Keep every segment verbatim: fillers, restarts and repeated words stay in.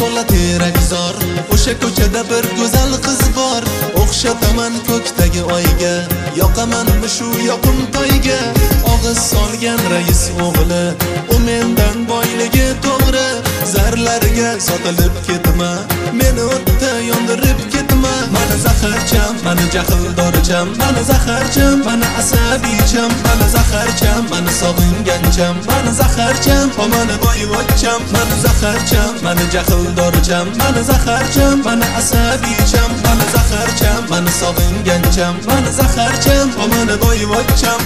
to'la terakzor, o'sha ko'chada bir go'zal qiz bor. O'xshataman ko'kdagi oyga, yoqamanmi shu yoqim toyga. Og'iz solgan rais o'g'li, u mendan boyligi to'g'ri. Zarlarga sotilib ketma, meni o'tda yondirib ketma. Mani zaharcham, mani jahldorcham, mani zaharcham, mani asabiycham, mani zaharcham, mani sog'ingancham, mani zaharcham, mani boyvachcham, mani zaharcham, mani jahldorcham, mani zaharcham, mani asabiycham, mani zaharcham, mani sog'ingancham, mani zaharcham, mani boyvachcham.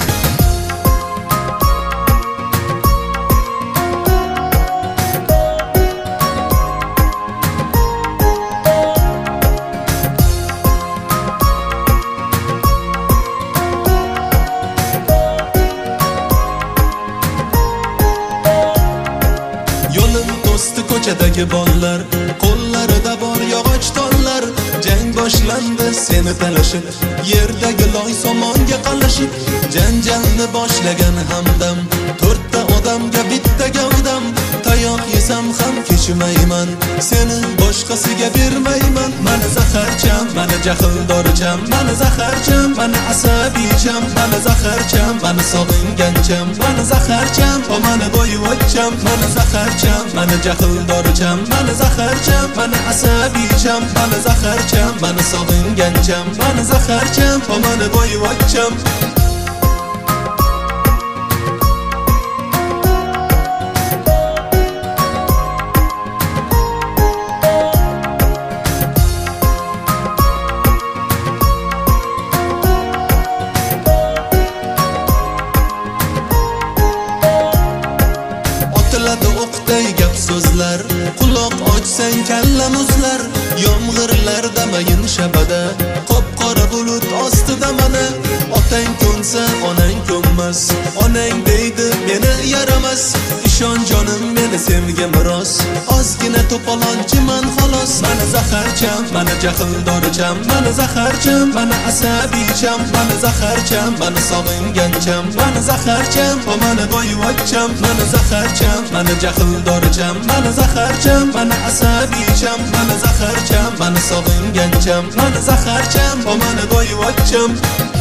Ko'chadagi bollar, qo'llarida bor yog'och tollar. Jang boshlandi seni talashib, yerdagi loy somonga qalashib. Janjalni boshlagan hamdam, to'rtta odamga bitta gavdam. Tayoq yesam ham kechmayman, seni boshqasiga bermayman. Mani zaharcham, mani jahldorcham, mani zaharcham, mani asabiycham, mani zaharcham, mani sog'ingancham, mani zaharcham, mani boyvachcham, mani zaharcham, mani jahldorcham, mani zaharcham, mani asabiycham, mani zaharcham, mani sog'ingancham, mani zaharcham, mani boyvachcham. O'qday gap so'zlar, quloq ochsang kalla muzlar. Yomg'irlarda mayin shabada, qop-qora bulut ostida mana. Otang ko'nsa onang ko'nmas, onang deydi meni yaramas. Ishon jonim meni sevgi miros, ozgina to'polonchiman xolos. Mani zaharcham, mani jahldorcham, mani zaharcham, mani asabiycham, mani zaharcham, mani sog'ingancham, mani zaharcham, mani boyvachcham, mani zaharcham, mani jahldorcham, mani zaharcham, mani asabiycham, mani zaharcham, mani sog'ingancham, mani zaharcham, mani boyvachcham.